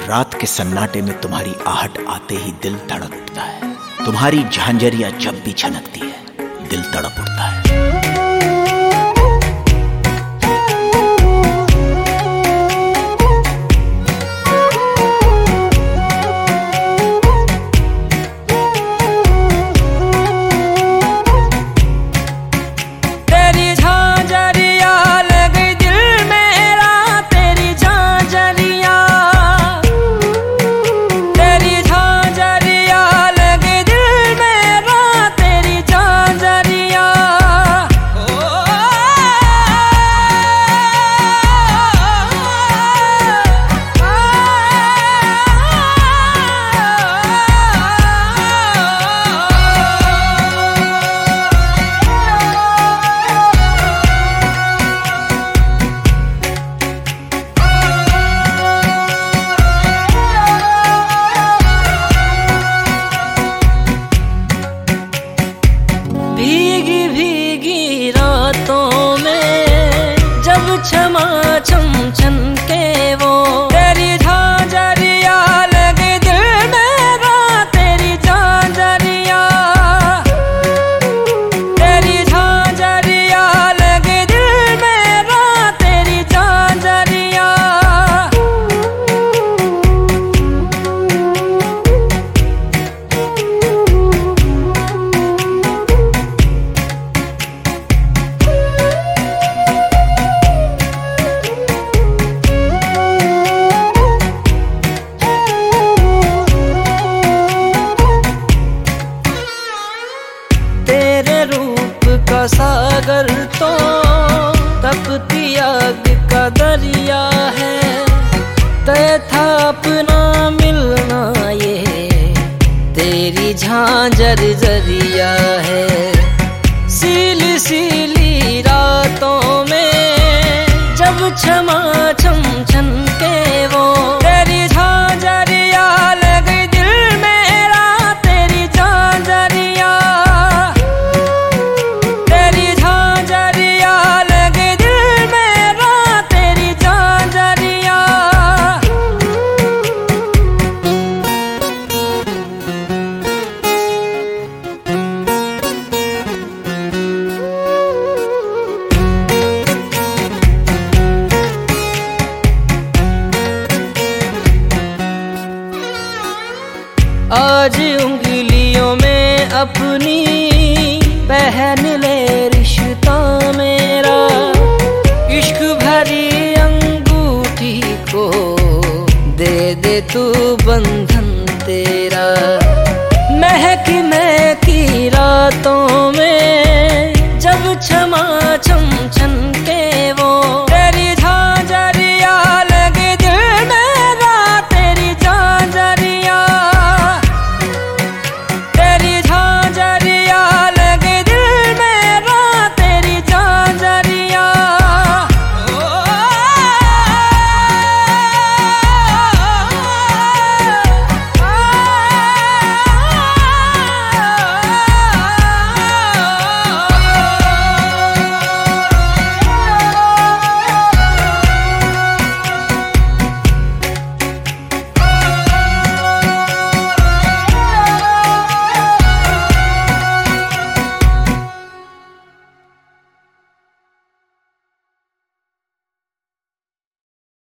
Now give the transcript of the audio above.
रात के सन्नाटे में तुम्हारी आहट आते ही दिल धड़क उठता है। तुम्हारी झांझरियां जब भी छनकती है दिल तड़प उठता है। भीगी भीगी रातों में जब क्षमा छम छनके वो तेरी झांझरिया लगे दिल मेरा, तेरी झांझरिया, तेरी झांझरिया लगे दिल मेरा, तेरी झांझरिया। तेरे रूप का सागर तो तपती आग का दरिया है, तय था अपना मिलना ये तेरी झांझर जरिया है। सीली सीली रातों में जब क्षमा छम छनके वो तेरी झांझरिया लगे दिल मेरा, तेरी झांझरिया, तेरी झांझरिया लगे दिल मेरा, तेरी झांझरिया। आज उंगलियों में अपनी पहन ले रिश्ता मेरा, इश्क भरी अंगूठी को दे दे तू बंधन तेरा।